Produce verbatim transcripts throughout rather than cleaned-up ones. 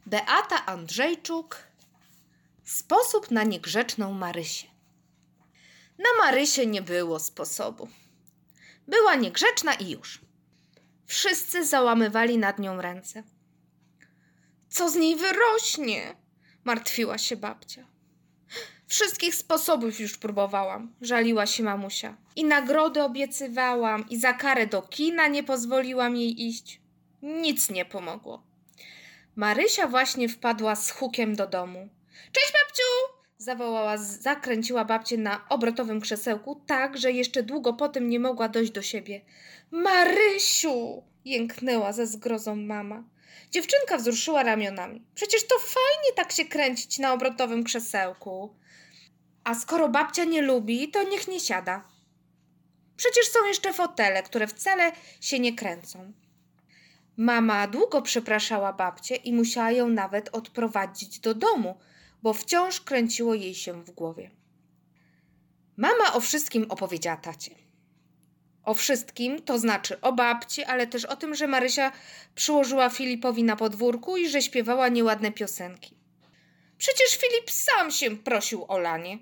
Beata Andrzejczuk. Sposób na niegrzeczną Marysię. Na Marysię nie było sposobu. Była niegrzeczna i już. Wszyscy załamywali nad nią ręce. Co z niej wyrośnie? Martwiła się babcia. Wszystkich sposobów już próbowałam, żaliła się mamusia. I nagrody obiecywałam, i za karę do kina nie pozwoliłam jej iść. Nic nie pomogło. Marysia właśnie wpadła z hukiem do domu. Cześć, babciu! Zawołała, zakręciła babcię na obrotowym krzesełku tak, że jeszcze długo potem nie mogła dojść do siebie. Marysiu! Jęknęła ze zgrozą mama. Dziewczynka wzruszyła ramionami. Przecież to fajnie tak się kręcić na obrotowym krzesełku. A skoro babcia nie lubi, to niech nie siada. Przecież są jeszcze fotele, które wcale się nie kręcą. Mama długo przepraszała babcię i musiała ją nawet odprowadzić do domu, bo wciąż kręciło jej się w głowie. Mama o wszystkim opowiedziała tacie. O wszystkim, to znaczy o babci, ale też o tym, że Marysia przyłożyła Filipowi na podwórku i że śpiewała nieładne piosenki. Przecież Filip sam się prosił o lanie.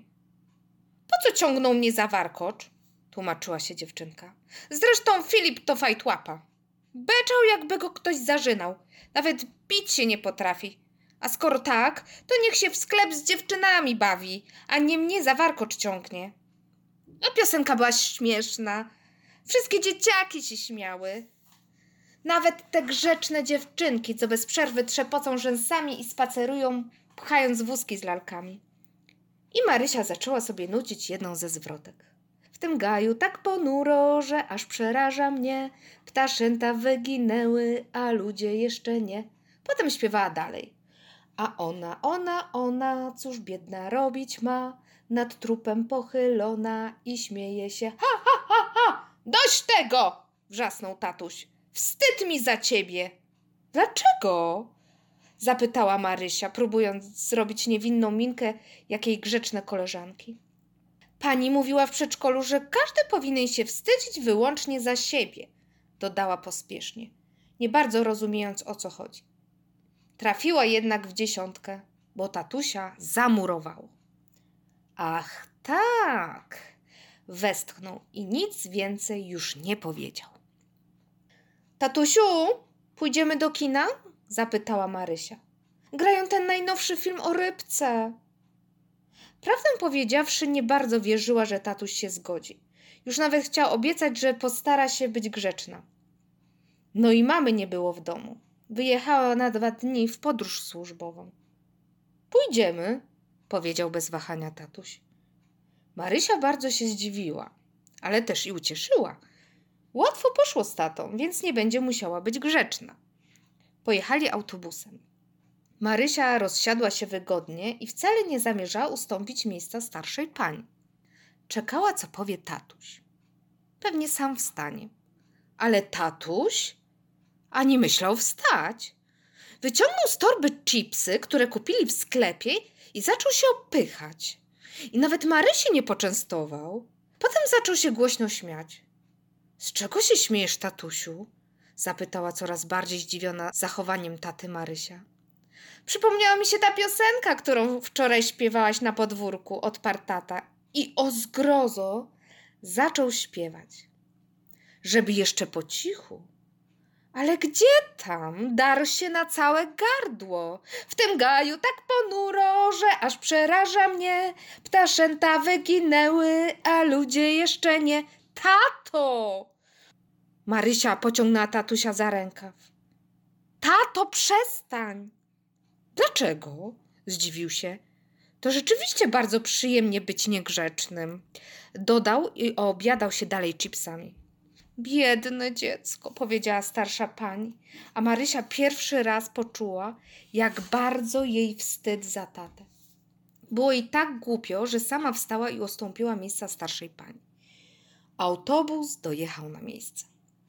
Po co ciągnął mnie za warkocz? Tłumaczyła się dziewczynka. Zresztą Filip to fajtłapa. Beczał, jakby go ktoś zażynał. Nawet bić się nie potrafi. A skoro tak, to niech się w sklep z dziewczynami bawi, a nie mnie za warkocz ciągnie. A piosenka była śmieszna. Wszystkie dzieciaki się śmiały. Nawet te grzeczne dziewczynki, co bez przerwy trzepocą rzęsami i spacerują, pchając wózki z lalkami. I Marysia zaczęła sobie nucić jedną ze zwrotek. W tym gaju tak ponuro, że aż przeraża mnie. Ptaszęta wyginęły, a ludzie jeszcze nie. Potem śpiewała dalej. A ona, ona, ona, cóż biedna robić ma? Nad trupem pochylona i śmieje się. Ha, ha, ha, ha! Dość tego! Wrzasnął tatuś. Wstyd mi za ciebie. Dlaczego? Zapytała Marysia, próbując zrobić niewinną minkę, jak jej grzeczne koleżanki. Pani mówiła w przedszkolu, że każdy powinien się wstydzić wyłącznie za siebie, dodała pospiesznie, nie bardzo rozumiejąc, o co chodzi. Trafiła jednak w dziesiątkę, bo tatusia zamurowało. Ach tak, westchnął i nic więcej już nie powiedział. Tatusiu, pójdziemy do kina? Zapytała Marysia. Grają ten najnowszy film o rybce. Prawdę powiedziawszy, nie bardzo wierzyła, że tatuś się zgodzi. Już nawet chciał obiecać, że postara się być grzeczna. No i mamy nie było w domu. Wyjechała na dwa dni w podróż służbową. Pójdziemy, powiedział bez wahania tatuś. Marysia bardzo się zdziwiła, ale też i ucieszyła. Łatwo poszło z tatą, więc nie będzie musiała być grzeczna. Pojechali autobusem. Marysia rozsiadła się wygodnie i wcale nie zamierzała ustąpić miejsca starszej pani. Czekała, co powie tatuś. Pewnie sam wstanie. Ale tatuś ani myślał wstać. Wyciągnął z torby chipsy, które kupili w sklepie i zaczął się opychać. I nawet Marysi nie poczęstował. Potem zaczął się głośno śmiać. Z czego się śmiejesz, tatusiu? Zapytała coraz bardziej zdziwiona zachowaniem taty Marysia. Przypomniała mi się ta piosenka, którą wczoraj śpiewałaś na podwórku, odparł tata. I o zgrozo zaczął śpiewać. Żeby jeszcze po cichu. Ale gdzie tam? Darł się na całe gardło. W tym gaju tak ponuro, że aż przeraża mnie. Ptaszęta wyginęły, a ludzie jeszcze nie. Tato! Marysia pociągnęła tatusia za rękaw. Tato, przestań! Dlaczego? Zdziwił się. To rzeczywiście bardzo przyjemnie być niegrzecznym. Dodał i obiadał się dalej chipsami. Biedne dziecko, powiedziała starsza pani, a Marysia pierwszy raz poczuła, jak bardzo jej wstyd za tatę. Było jej tak głupio, że sama wstała i ustąpiła miejsca starszej pani. Autobus dojechał na miejsce.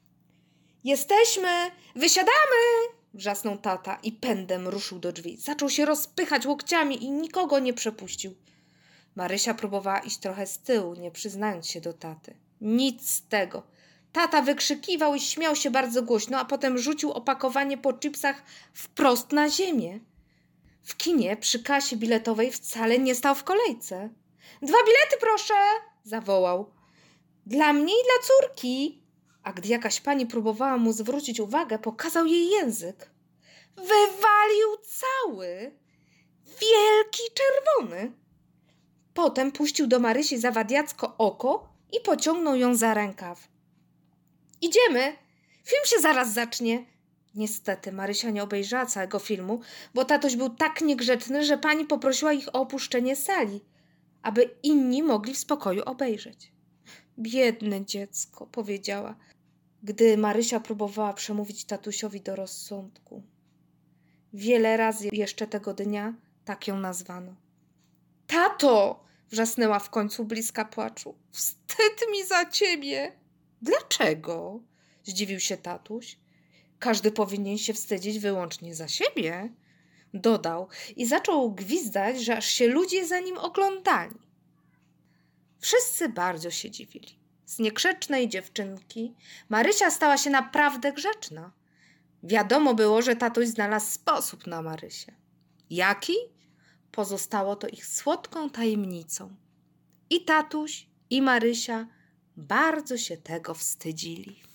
Jesteśmy! Wysiadamy! Wrzasnął tata i pędem ruszył do drzwi. Zaczął się rozpychać łokciami i nikogo nie przepuścił. Marysia próbowała iść trochę z tyłu, nie przyznając się do taty. Nic z tego. Tata wykrzykiwał i śmiał się bardzo głośno, a potem rzucił opakowanie po chipsach wprost na ziemię. W kinie przy kasie biletowej wcale nie stał w kolejce. Dwa bilety proszę, zawołał. Dla mnie i dla córki. A gdy jakaś pani próbowała mu zwrócić uwagę, pokazał jej język. Wywalił cały, wielki czerwony. Potem puścił do Marysi zawadiacko oko i pociągnął ją za rękaw. Idziemy, film się zaraz zacznie. Niestety Marysia nie obejrzała całego filmu, bo tatuś był tak niegrzeczny, że pani poprosiła ich o opuszczenie sali, aby inni mogli w spokoju obejrzeć. Biedne dziecko, powiedziała, gdy Marysia próbowała przemówić tatusiowi do rozsądku. Wiele razy jeszcze tego dnia tak ją nazwano. Tato! Wrzasnęła w końcu bliska płaczu. Wstyd mi za ciebie! Dlaczego? Zdziwił się tatuś. Każdy powinien się wstydzić wyłącznie za siebie, dodał i zaczął gwizdać, że aż się ludzie za nim oglądali. Wszyscy bardzo się dziwili. Z niegrzecznej dziewczynki Marysia stała się naprawdę grzeczna. Wiadomo było, że tatuś znalazł sposób na Marysię. Jaki? Pozostało to ich słodką tajemnicą. I tatuś, i Marysia bardzo się tego wstydzili.